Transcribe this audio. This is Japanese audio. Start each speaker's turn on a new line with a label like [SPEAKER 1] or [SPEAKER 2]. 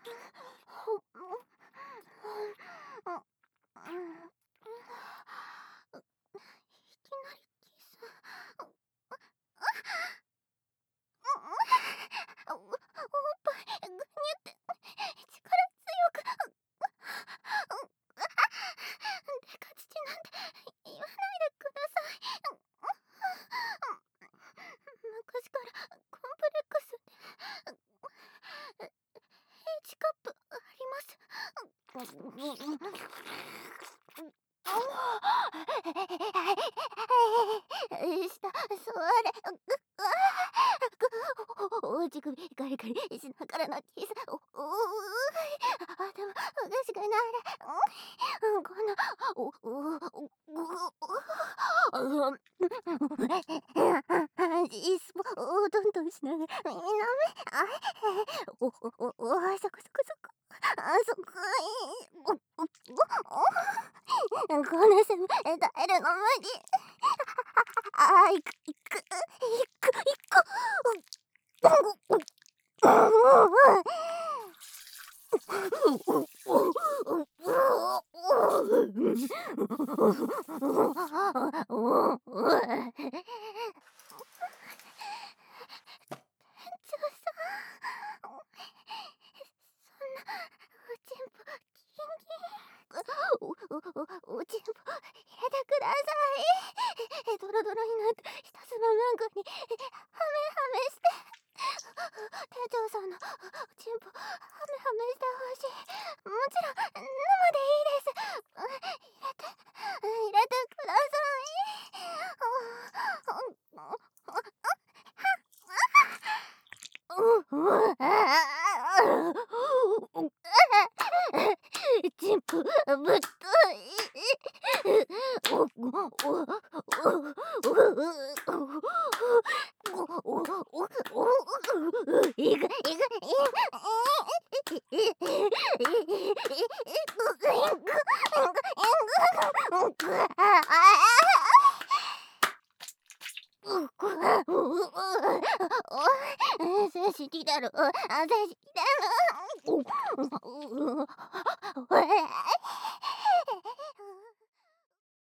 [SPEAKER 1] おうち首ガリガリしながらのキス。頭おかしくなる。このイスポをどんどんしながらそこそこそこ。そここのセム耐えるの無理。いく。おちんぽ入れてください。ドロドロになってひたすらマンゴにハメして店長さんのおちんぽハメしてほしい。もちろん生でいいです。入れてください。チンポぶっとい。正式だろ。正式だろ。